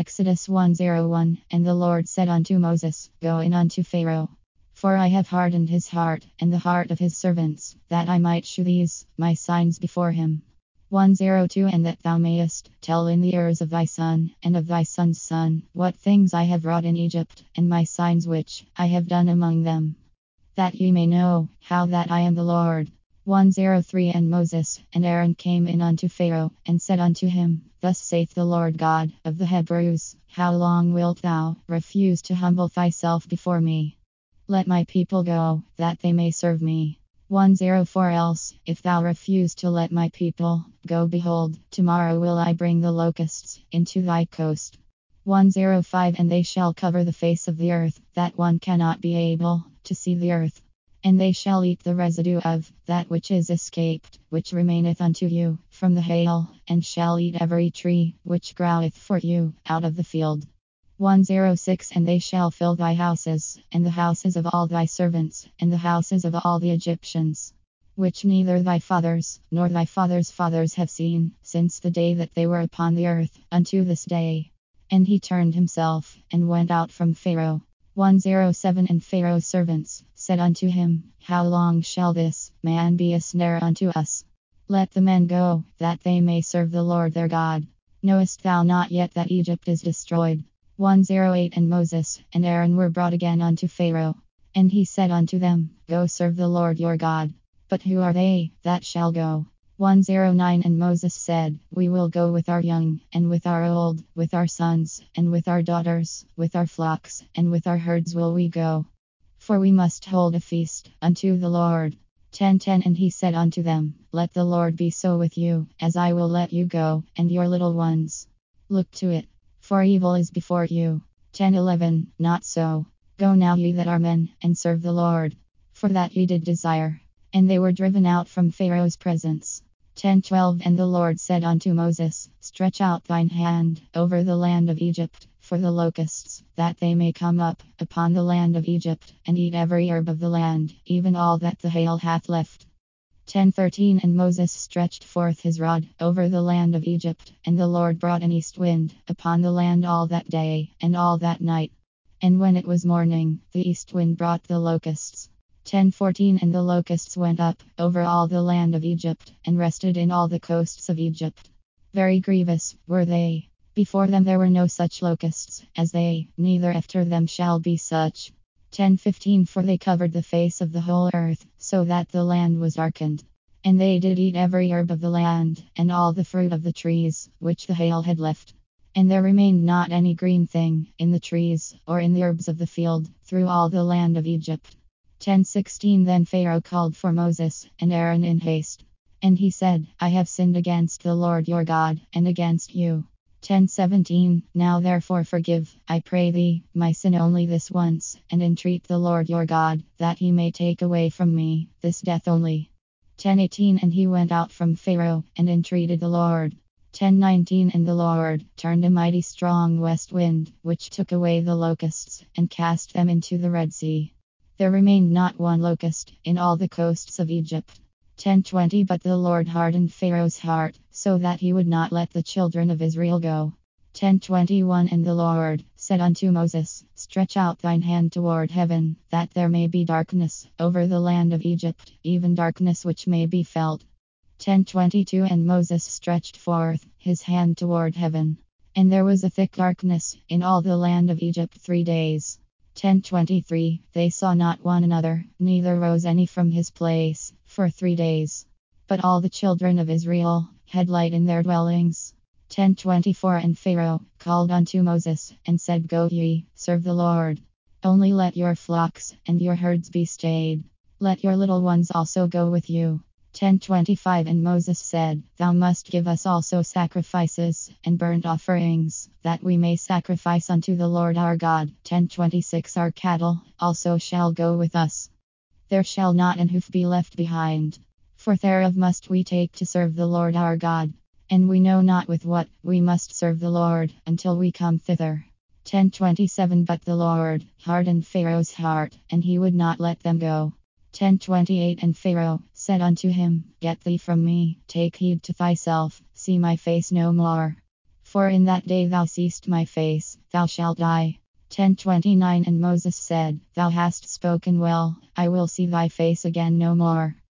Exodus 1:01 And the Lord said unto Moses, Go in unto Pharaoh, for I have hardened his heart, and the heart of his servants, that I might shew these, my signs before him. 1:02 And that thou mayest tell in the ears of thy son, and of thy son's son, what things I have wrought in Egypt, and my signs which I have done among them, that ye may know how that I am the Lord. 1:03 And Moses and Aaron came in unto Pharaoh, and said unto him, Thus saith the Lord God of the Hebrews, How long wilt thou refuse to humble thyself before me? Let my people go, that they may serve me. 1:04 Else, if thou refuse to let my people go, behold, tomorrow will I bring the locusts into thy coast. 1:05 And they shall cover the face of the earth, that one cannot be able to see the earth. And they shall eat the residue of that which is escaped, which remaineth unto you, from the hail, and shall eat every tree which groweth for you out of the field. 1:06 And they shall fill thy houses, and the houses of all thy servants, and the houses of all the Egyptians, which neither thy fathers nor thy fathers' fathers have seen, since the day that they were upon the earth, unto this day. And he turned himself, and went out from Pharaoh. 1:07 And Pharaoh's servants said unto him, How long shall this man be a snare unto us? Let the men go, that they may serve the Lord their God. Knowest thou not yet that Egypt is destroyed? 1:08 And Moses and Aaron were brought again unto Pharaoh. And he said unto them, Go serve the Lord your God. But who are they that shall go? 1:09 And Moses said, We will go with our young, and with our old, with our sons, and with our daughters, with our flocks, and with our herds will we go. For we must hold a feast unto the Lord. 10:10 And he said unto them, Let the Lord be so with you, as I will let you go, and your little ones. Look to it, for evil is before you. 10:11 Not so. Go now ye that are men, and serve the Lord. For that ye did desire. And they were driven out from Pharaoh's presence. 10:12 And the Lord said unto Moses, Stretch out thine hand over the land of Egypt, for the locusts, that they may come up upon the land of Egypt, and eat every herb of the land, even all that the hail hath left. 10:13 And Moses stretched forth his rod over the land of Egypt, and the Lord brought an east wind upon the land all that day, and all that night. And when it was morning, the east wind brought the locusts. 10:14 And the locusts went up over all the land of Egypt, and rested in all the coasts of Egypt. Very grievous were they. Before them there were no such locusts as they, neither after them shall be such. 10:15 For they covered the face of the whole earth, so that the land was darkened. And they did eat every herb of the land, and all the fruit of the trees, which the hail had left. And there remained not any green thing in the trees, or in the herbs of the field, through all the land of Egypt. 10:16 Then Pharaoh called for Moses and Aaron in haste. And he said, I have sinned against the Lord your God, and against you. 10:17 Now therefore forgive, I pray thee, my sin only this once, and entreat the Lord your God, that he may take away from me this death only. 10:18 And he went out from Pharaoh, and entreated the Lord. 10:19 And the Lord turned a mighty strong west wind, which took away the locusts, and cast them into the Red Sea. There remained not one locust in all the coasts of Egypt. 10:20 But the Lord hardened Pharaoh's heart, so that he would not let the children of Israel go. 10:21 And the Lord said unto Moses, Stretch out thine hand toward heaven, that there may be darkness over the land of Egypt, even darkness which may be felt. 10:22 And Moses stretched forth his hand toward heaven. And there was a thick darkness in all the land of Egypt 3 days. 10:23 They saw not one another, neither rose any from his place, for 3 days. But all the children of Israel had light in their dwellings. 10:24 And Pharaoh called unto Moses, and said, Go ye, serve the Lord. Only let your flocks and your herds be stayed. Let your little ones also go with you. 10:25 And Moses said, Thou must give us also sacrifices and burnt offerings, that we may sacrifice unto the Lord our God. 10:26 Our cattle also shall go with us. There shall not an hoof be left behind. For thereof must we take to serve the Lord our God. And we know not with what we must serve the Lord, until we come thither. 10:27 But the Lord hardened Pharaoh's heart, and he would not let them go. 10:28 And Pharaoh said unto him, Get thee from me, take heed to thyself, see my face no more. For in that day thou seest my face, thou shalt die. 10:29 And Moses said, Thou hast spoken well, I will see thy face again no more.